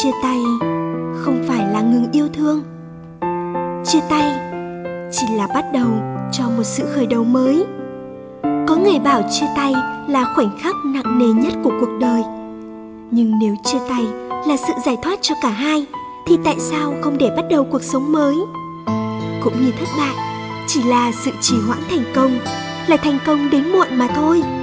Chia tay không phải là ngừng yêu thương. Chia tay chỉ là bắt đầu cho một sự khởi đầu mới. Có người bảo chia tay là khoảnh khắc nặng nề nhất của cuộc đời. Nhưng nếu chia tay là sự giải thoát cho cả hai, thì tại sao không để bắt đầu cuộc sống mới? Cũng như thất bại chỉ là sự trì hoãn thành công, là thành công đến muộn mà thôi.